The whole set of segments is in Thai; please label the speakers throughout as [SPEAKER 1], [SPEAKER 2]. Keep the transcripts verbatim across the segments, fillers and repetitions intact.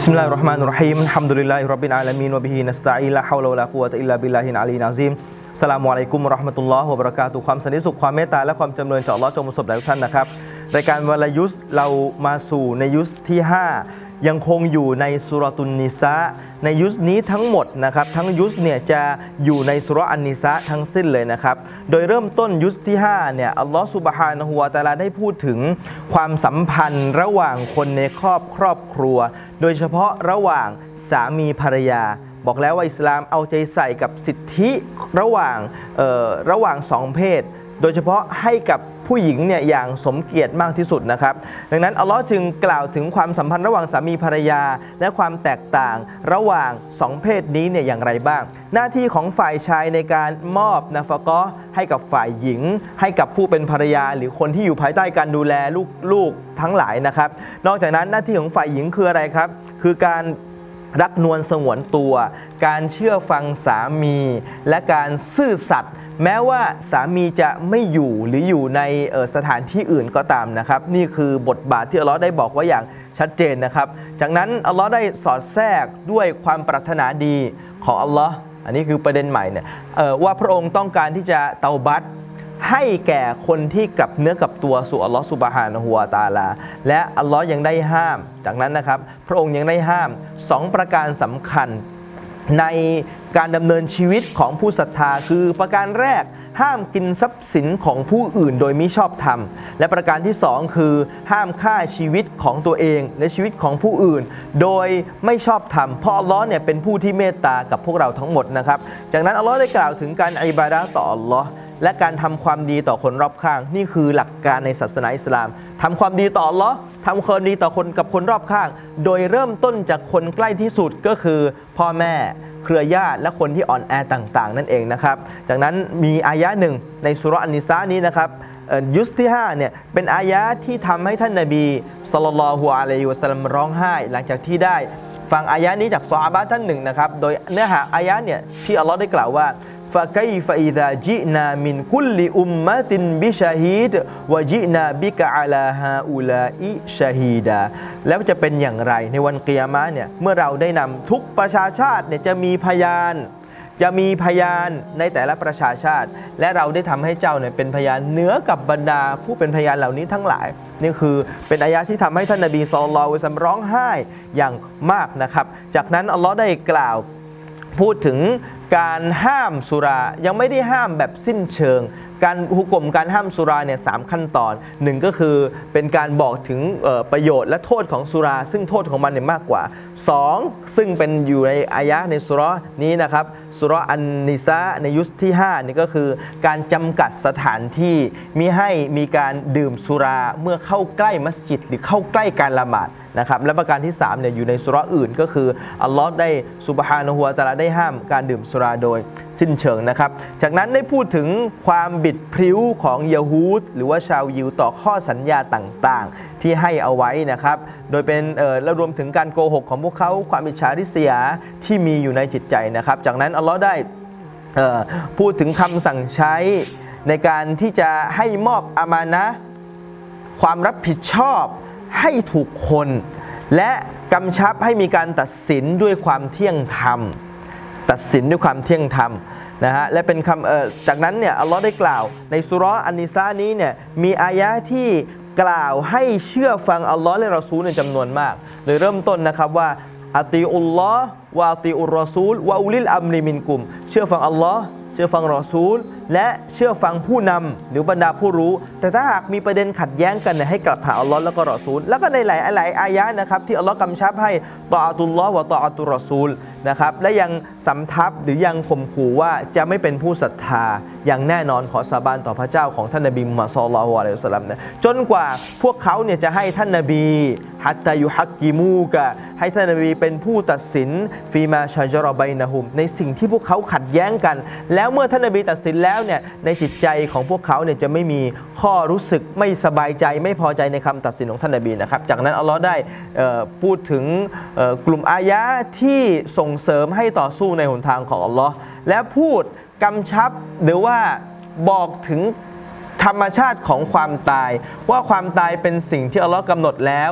[SPEAKER 1] บิสมิลลาฮิรเราะห์มานิรเราะฮีมอัลฮัมดุลิลลาฮิร็อบบิลอาลามีนวะบิฮินัสตะอีนลาฮาวละวะลากุวะตะอิลลาบิลลาฮิลอะลียิลอะซีมอัสสลามุอะลัยกุมวะเราะห์มะตุลลอฮ์วะบะเราะกาตุฮ์ความสันติสุขความเมตตาและความจำเริญจากอัลเลาะห์จงประสบแด่ทุกท่านนะครับรายการวะลายุสเรามาสู่ในยุสที่ห้ายังคงอยู่ในซูเราะตุนนิสาในยุสนี้ทั้งหมดนะครับทั้งยุสเนี่ยจะอยู่ในซูเราะห์อันนิสาทั้งสิ้นเลยนะครับโดยเริ่มต้นยุสที่ห้าเนี่ยอัลลอฮฺซุบฮานะฮูวะตะอาลาได้พูดถึงความสัมพันธ์ระหว่างคนในครอบครอบครัวโดยเฉพาะระหว่างสามีภรรยาบอกแล้วว่าอิสลามเอาใจใส่กับสิทธิระหว่างเอ่อระหว่างสองเพศโดยเฉพาะให้กับผู้หญิงเนี่ยอย่างสมเกียรติมากที่สุดนะครับดังนั้นอัลลอฮ์จึงกล่าวถึงความสัมพันธ์ระหว่างสามีภรรยาและความแตกต่างระหว่างสองเพศนี้เนี่ยอย่างไรบ้างหน้าที่ของฝ่ายชายในการมอบนะฟะกอฮ์ให้กับฝ่ายหญิงให้กับผู้เป็นภรรยาหรือคนที่อยู่ภายใต้การดูแลลูกๆทั้งหลายนะครับนอกจากนั้นหน้าที่ของฝ่ายหญิงคืออะไรครับคือการรักนวลสงวนตัวการเชื่อฟังสามีและการซื่อสัตย์แม้ว่าสามีจะไม่อยู่หรืออยู่ในสถานที่อื่นก็ตามนะครับนี่คือบทบาทที่อัลเลาะห์ได้บอกไว้อย่างชัดเจนนะครับจากนั้นอัลเลาะห์ได้สอดแทรกด้วยความปรารถนาดีของอัลเลาะห์อันนี้คือประเด็นใหม่เนี่ยว่าพระองค์ต้องการที่จะเตาบัตให้แก่คนที่กลับเนื้อกลับตัวสู่อัลเลาะห์ซุบฮานะฮูวะตะอาลาและอัลเลาะห์ยังได้ห้ามจากนั้นนะครับพระองค์ยังได้ห้ามสองประการสำคัญในการดำเนินชีวิตของผู้ศรัทธาคือประการแรกห้ามกินทรัพย์สินของผู้อื่นโดยมิชอบธรรมและประการที่สองคือห้ามฆ่าชีวิตของตัวเองและชีวิตของผู้อื่นโดยไม่ชอบธรรมเพราะอัลเลาะห์เนี่ยเป็นผู้ที่เมตตากับพวกเราทั้งหมดนะครับจากนั้นอัลเลาะห์ได้กล่าวถึงการอิบาดะห์ต่ออัลเลาะห์และการทำความดีต่อคนรอบข้างนี่คือหลักการในศาสนาอิสลามทำความดีต่ออัลเลาะห์ทำความดีต่อคนกับคนรอบข้างโดยเริ่มต้นจากคนใกล้ที่สุดก็คือพ่อแม่เครือญาติและคนที่อ่อนแอต่างๆนั่นเองนะครับจากนั้นมีอายะหนึ่งในซูเราะห์อันนิสานี้นะครับยุสที่ห้าเนี่ยเป็นอายะที่ทำให้ท่านนบีศ็อลลัลลอฮุอะลัยฮิวะซัลลัมร้องไห้หลังจากที่ได้ฟังอายะนี้จากซอฮาบะห์ท่านหนึ่งนะครับโดยเนื้อหาอายะเนี่ยที่อัลเลาะห์ได้กล่าวว่าฟะไกฟะอิซาจินามินกุลลิอุมมะตินบิชะฮีดวะจินาบิกะอะลาฮาอุลาอิชะฮีดาแล้วจะเป็นอย่างไรในวันกิยามะห์เนี่ยเมื่อเราได้นำทุกประชาชาติเนี่ยจะมีพยานจะมีพยานในแต่ละประชาชาติและเราได้ทำให้เจ้าเนี่ยเป็นพยานเหนือกับบรรดาผู้เป็นพยานเหล่านี้ทั้งหลายนี่คือเป็นอายะที่ทำให้ท่านนบีศ็อลลัลลอฮุอะลัยฮิวะซัลลัมร้องไห้อย่างมากนะครับจากนั้นอัลเลาะห์ได้กล่าวพูดถึงการห้ามสุรายังไม่ได้ห้ามแบบสิ้นเชิงการฮุกมการห้ามสุราเนี่ยสามขั้นตอนหนึ่งก็คือเป็นการบอกถึงประโยชน์และโทษของสุราซึ่งโทษของมันเนี่ยมากกว่าสองซึ่งเป็นอยู่ในอายะในสุเราะห์นี้นะครับสุเราะห์อันนิสาในยุสที่ห้านี่ก็คือการจำกัดสถานที่มิให้มีการดื่มสุราเมื่อเข้าใกล้มัสยิดหรือเข้าใกล้การละหมาดนะครับและประการที่สามเนี่ยอยู่ในสุเราะห์อื่นก็คืออัลเลาะห์ได้ซุบฮานะฮูวะตะอาลาได้ห้ามการดื่มสุราโดยสิ้นเชิงนะครับจากนั้นได้พูดถึงความบิดพริ้วของยะฮูดหรือว่าชาวยิวต่อข้อสัญญาต่างๆที่ให้เอาไว้นะครับโดยเป็นเอ่อและรวมถึงการโกหกของพวกเขาความอิจฉาริษยาที่มีอยู่ในจิตใจนะครับจากนั้นอัลเลาะห์ได้เอ่อพูดถึงคำสั่งใช้ในการที่จะให้มอบอามานะห์ความรับผิดชอบให้ถูกคนและกำชับให้มีการตัดสินด้วยความเที่ยงธรรมตัดสินด้วยความเที่ยงธรรมนะฮะและเป็นคำเอ่อจากนั้นเนี่ยอัลเลาะห์ได้กล่าวในซูเราะห์อันนิสานี้เนี่ยมีอายะห์ที่กล่าวให้เชื่อฟังอัลเลาะห์และรอซูลในจำนวนมากโดยเริ่มต้นนะครับว่าอะตีอุลลอฮ์วะอะตีอุรรอซูลวะอุลิลอัมริมินกุมเชื่อฟังอัลเลาะห์เชื่อฟังรอซูลและเชื่อฟังผู้นำหรือบรรดาผู้รู้แต่ถ้าหากมีประเด็นขัดแย้งกันเนี่ยให้กลับหาอัลเลาะห์แล้วก็รอซูลแล้วก็ในหลายหลายอายะห์นะครับที่อัลเลาะห์กำชับให้ตออะตุลลอฮ์วะตออะตุรรอซูลนะครับและยังสำทับหรือยังข่มขู่ว่าจะไม่เป็นผู้ศรัทธาอย่างแน่นอนขอสาบานต่อพระเจ้าของท่านนบีมุฮัมมัดศ็อลลัลลอฮุอะลัยฮิวะซัลลัมจนกว่าพวกเขาเนี่ยจะให้ท่านนบีฮัตตายุฮักกิมูกะให้ท่านนบีเป็นผู้ตัดสินฟีมาชะญะรอบัยนะฮุมในสิ่งที่พวกเขาขัดแย้งกันแล้วเมื่อท่านนบีตัดสินแล้วเนี่ยในจิตใจของพวกเขาเนี่ยจะไม่มีข้อรู้สึกไม่สบายใจไม่พอใจในคำตัดสินของท่านนบีนะครับจากนั้นอัลเลาะห์ได้พูดถึงกลุ่มอายะห์ที่ส่งเสริมให้ต่อสู้ในหนทางของอัลเลาะห์และพูดกำชับหรือว่าบอกถึงธรรมชาติของความตายว่าความตายเป็นสิ่งที่อัลเลาะห์กำหนดแล้ว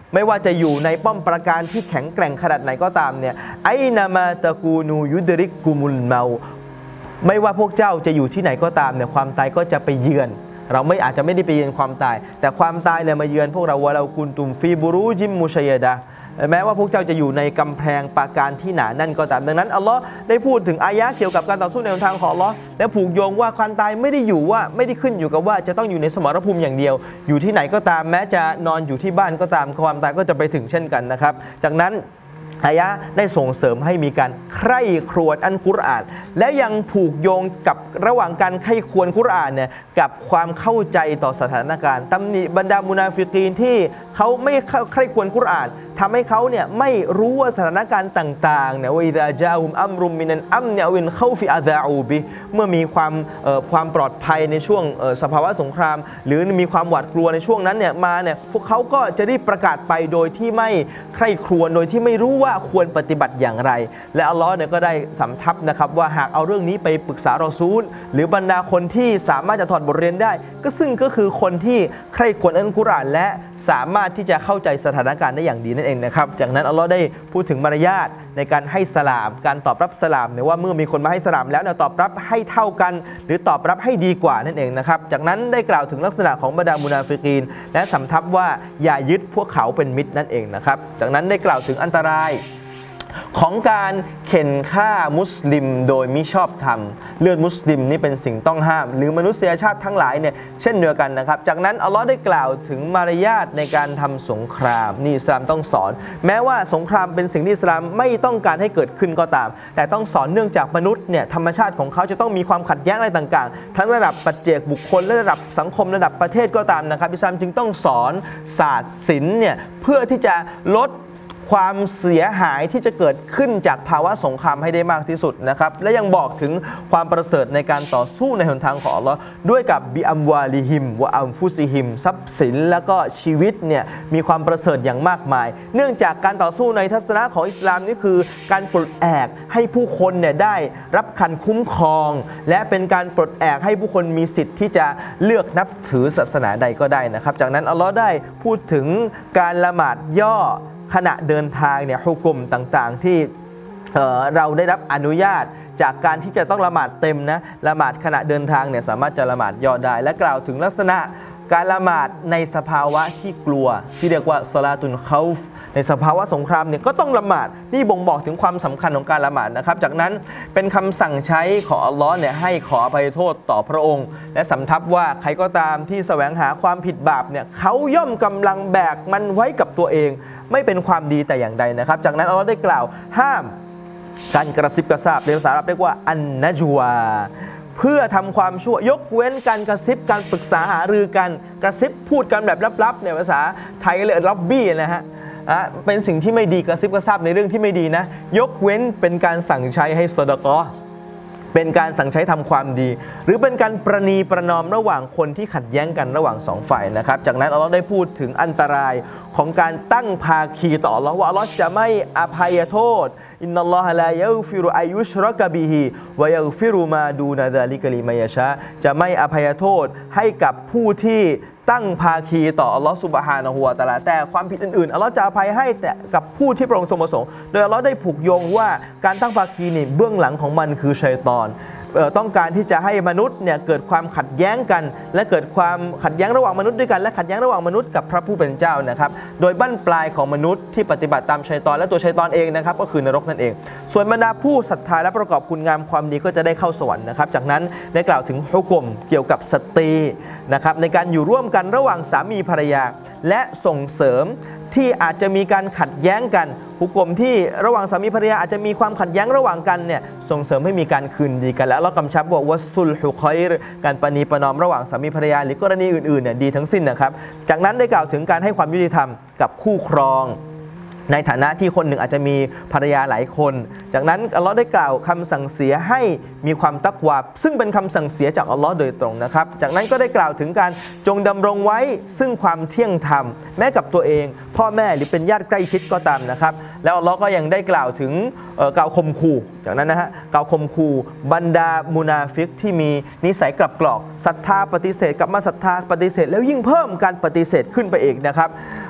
[SPEAKER 1] ไม่ว่าจะอยู่ในป้อมปราการที่แข็งแกร่งขนาดไหนก็ตามเนี่ยไอนามาตะกูนูยุดริกกุมุลเมาไม่ว่าพวกเจ้าจะอยู่ที่ไหนก็ตามเนี่ยความตายก็จะไปเยือนเราไม่อาจจะไม่ได้ไปเยือนความตายแต่ความตายเนี่ยมาเยือนพวกเราวะเรากุนตุมฟีบูรูจิมมุชัยดะแม้ว่าพวกเจ้าจะอยู่ในกำแพงปราการที่หนาแน่นก็ตามดังนั้นอัลลอฮ์ได้พูดถึงอายะห์เกี่ยวกับการต่อสู้ในหนทางของอัลลอฮ์และผูกโยงว่าความตายไม่ได้อยู่ว่าไม่ได้ขึ้นอยู่กับว่าจะต้องอยู่ในสมรภูมิอย่างเดียวอยู่ที่ไหนก็ตามแม้จะนอนอยู่ที่บ้านก็ตามความตายก็จะไปถึงเช่นกันนะครับจากนั้นอายะห์ได้ส่งเสริมให้มีการใคร่ครวญอัลกุรอานและยังผูกโยงกับระหว่างการใคร่ครวญกุรอานเนี่ยกับความเข้าใจต่อสถานการณ์ตำหนิบรรดามุนาฟิกีนที่เขาไม่ใคร่ครวญกุรอานทำให้เขาเนี่ยไม่รู้ว่าสถานการณ์ต่างๆเนี่ยว่าอิซาจาอุมอัมรุมมินันอัมเนวินเข้าฟิอาซาอูบิเมื่อมีความความปลอดภัยในช่วงสภาวะสงครามหรือมีความหวาดกลัวในช่วงนั้นเนี่ยมาเนี่ยพวกเขาก็จะได้ประกาศไปโดยที่ไม่ใคร่ครวญโดยที่ไม่รู้ว่าควรปฏิบัติอย่างไรและอัลลอฮ์เนี่ยก็ได้สำทับนะครับว่าหากเอาเรื่องนี้ไปปรึกษารอซูลหรือบรรดาคนที่สามารถจะถอดบทเรียนได้ก็ซึ่งก็คือคนที่ใคร่ครวญอัลกุรอานและสามารถที่จะเข้าใจสถานการณ์ได้อย่างดีนั่นเองนะครับจากนั้นอัลลอฮ์ได้พูดถึงมารยาทในการให้สลามการตอบรับสลามเนี่ยว่าเมื่อมีคนมาให้สลามแล้วเนี่ยตอบรับให้เท่ากันหรือตอบรับให้ดีกว่านั่นเองนะครับจากนั้นได้กล่าวถึงลักษณะของบรรดามุนาฟิกีนและสำทับว่าอย่ายึดพวกเขาเป็นมิตรนั่นเองนะครับจากนั้นได้กล่าวถึงอันตรายของการเข็นฆ่ามุสลิมโดยมิชอบธรรมเลือดมุสลิมนี่เป็นสิ่งต้องห้ามหรือมนุษยชาติทั้งหลายเนี่ยเช่นเดียวกันนะครับจากนั้นอัลลอฮ์ได้กล่าวถึงมารยาทในการทำสงครามนี่อิสลามต้องสอนแม้ว่าสงครามเป็นสิ่งที่อิสลามไม่ต้องการให้เกิดขึ้นก็ตามแต่ต้องสอนเนื่องจากมนุษย์เนี่ยธรรมชาติของเขาจะต้องมีความขัดแย้งอะไรต่างๆทั้งระดับปัจเจกบุคคลและระดับสังคมระดับประเทศก็ตามนะครับอิสลามจึงต้องสอนศาสตร์ศิลป์เนี่ยเพื่อที่จะลดความเสียหายที่จะเกิดขึ้นจากภาวะสงครามให้ได้มากที่สุดนะครับและยังบอกถึงความประเสริฐในการต่อสู้ในหนทางของอัลลอฮ์ด้วยกับบิอัมวาลิฮิมวะอัมฟุซิฮิมทรัพย์สินแล้วก็ชีวิตเนี่ยมีความประเสริฐอย่างมากมายเนื่องจากการต่อสู้ในทัศนะของอิสลามนี่คือการปลดแอกให้ผู้คนเนี่ยได้รับการคุ้มครองและเป็นการปลดแอกให้ผู้คนมีสิทธิ์ที่จะเลือกนับถือศาสนาใดก็ได้นะครับจากนั้นอัลลอฮ์ได้พูดถึงการละหมาดย่อขณะเดินทางเนี่ยฮุกุมต่างๆที่ เอ่อ เราได้รับอนุญาตจากการที่จะต้องละหมาดเต็มนะละหมาดขณะเดินทางเนี่ยสามารถจะละหมาดย่อได้และกล่าวถึงลักษณะการละหมาดในสภาวะที่กลัวที่เรียกว่าศอลาตุลคอฟในสภาวะสงครามเนี่ยก็ต้องละหมาดนี่บ่งบอกถึงความสำคัญของการละหมาดนะครับจากนั้นเป็นคำสั่งใช้ของอัลลอฮ์เนี่ยให้ขออภัยโทษต่อพระองค์และสำทับว่าใครก็ตามที่แสวงหาความผิดบาปเนี่ยเขาย่อมกำลังแบกมันไว้กับตัวเองไม่เป็นความดีแต่อย่างใดนะครับจากนั้นอัลลอฮ์ได้กล่าวห้ามการกระซิบกระซาบในภาษาอาหรับเรียกว่าอันนะจวาเพื่อทำความชั่วยกเว้นการกระซิบการปรึกษาหารือกันกระซิบพูดกันแบบลับๆเนี่ยภาษาไทยเรียกล็อบบี้นะฮะเป็นสิ่งที่ไม่ดีกระซิบกระซาบในเรื่องที่ไม่ดีนะยกเว้นเป็นการสั่งใช้ให้ซอดะกอฮ์เป็นการสั่งใช้ทำความดีหรือเป็นการประนีประนอมระหว่างคนที่ขัดแย้งกันระหว่างสองฝ่ายนะครับจากนั้นอัลลอฮ์ได้พูดถึงอันตรายของการตั้งภาคีต่ออัลลอฮ์ว่าอัลลอฮ์จะไม่อภัยโทษอินนัลลอฮะลายัฆฟิรุอัยยุชรกะบิฮิวะยัฆฟิรุมาดูนะซาลิกะลิมัยยะชาจะไม่อภัยโทษให้กับผู้ที่ตั้งภาคีต่ออัลลอฮ์ซุบฮานะฮูวะตะอาลาแต่ความผิดอื่นๆอัลลอฮ์จะอภัยให้แต่กับผู้ที่พระองค์ทรงประสงค์โดยอัลลอฮ์ได้ผูกโยงว่าการตั้งภาคีนี่เบื้องหลังของมันคือชัยฏอนต้องการที่จะให้มนุษย์เนี่ยเกิดความขัดแย้งกันและเกิดความขัดแย้งระหว่างมนุษย์ด้วยกันและขัดแย้งระหว่างมนุษย์กับพระผู้เป็นเจ้านะครับโดยบั้นปลายของมนุษย์ที่ปฏิบัติตามชัยฏอนและตัวชัยฏอนเองนะครับก็คือนรกนั่นเองส่วนบรรดาผู้ศรัทธาและประกอบคุณงามความดีก็จะได้เข้าสวรรค์นะครับจากนั้นได้กล่าวถึงฮุกมเกี่ยวกับสตรีนะครับในการอยู่ร่วมกันระหว่างสามีภรรยาและส่งเสริมที่อาจจะมีการขัดแย้งกันฮุกมที่ระหว่างสามีภรรยาอาจจะมีความขัดแย้งระหว่างกันเนี่ยส่งเสริมให้มีการคืนดีกันและเรากำชับบอกว่าซุลฮุคอยรการประนีประนอมระหว่างสามีภรรยาหรือกรณีอื่นๆเนี่ยดีทั้งสิ้นนะครับจากนั้นได้กล่าวถึงการให้ความยุติธรรมกับคู่ครองในฐานะที่คนหนึ่งอาจจะมีภรรยาหลายคนจากนั้นอัลลอฮ์ได้กล่าวคำสั่งเสียให้มีความตักวาซึ่งเป็นคำสั่งเสียจากอัลลอฮ์โดยตรงนะครับจากนั้นก็ได้กล่าวถึงการจงดำรงไว้ซึ่งความเที่ยงธรรมแม้กับตัวเองพ่อแม่หรือเป็นญาติใกล้ชิดก็ตามนะครับแล้วอัลลอฮ์ก็ยังได้กล่าวถึงกล่าวข่มขู่จากนั้นนะฮะกล่าวข่มขู่บรรดามุนาฟิกที่มีนิสัยกลับกรอกศรัทธาปฏิเสธกลับมาศรัทธาปฏิเสธแล้วยิ่งเพิ่มการปฏิเสธขึ้นไปอีกนะครับ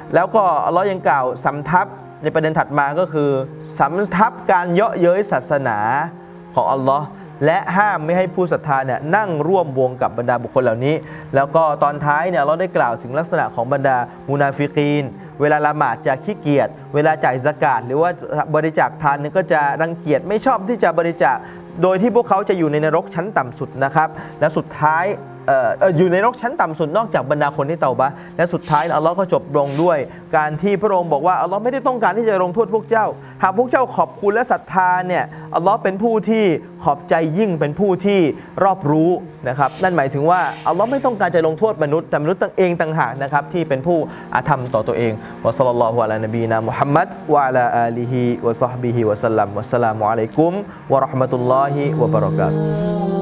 [SPEAKER 1] แล้วก็อัลลอฮ์ยังกล่าวสำทับในประเด็นถัดมาก็คือสำทับการเยาะเย้ยศาสนาของอัลลอฮ์และห้ามไม่ให้ผู้ศรัทธาเนี่ยนั่งร่วมวงกับบรรดาบุคคลเหล่านี้แล้วก็ตอนท้ายเนี่ยเราได้กล่าวถึงลักษณะของบรรดามุนาฟิกีนเวลาละหมาดจะขี้เกียจเวลาจ่ายซะกาตหรือว่าบริจาคทานเนี่ยก็จะรังเกียจไม่ชอบที่จะบริจาคโดยที่พวกเขาจะอยู่ในนรกชั้นต่ำสุดนะครับและสุดท้ายเอ่อเอ่ออยู่ในนรกชั้นต่ำสุดนอกจากบรรดาคนที่เตาบะห์และสุดท้ายอัลลอฮ์ก็จบลงด้วยการที่พระองค์บอกว่าอัลลอฮ์ไม่ได้ต้องการที่จะลงโทษพวกเจ้าหากพวกเจ้าขอบคุณและศรัทธาเนี่ยอัลลอฮ์เป็นผู้ที่ขอบใจยิ่งเป็นผู้ที่รอบรู้นะครับนั่นหมายถึงว่าอัลลอฮ์ไม่ต้องการจะลงโทษมนุษย์แต่มนุษย์เองต่างหากนะครับที่เป็นผู้อาธรรมต่อตัวเองวะศ็อลลัลลอฮุอะลานบีนามุฮัมมัดวะอะลาอาลิฮิวะศ็อฮบิฮิวะซัลลัมวัสสลามุอะลัยกุมวะเราะห์มะตุลลอฮิวะบะเราะกาตุฮ์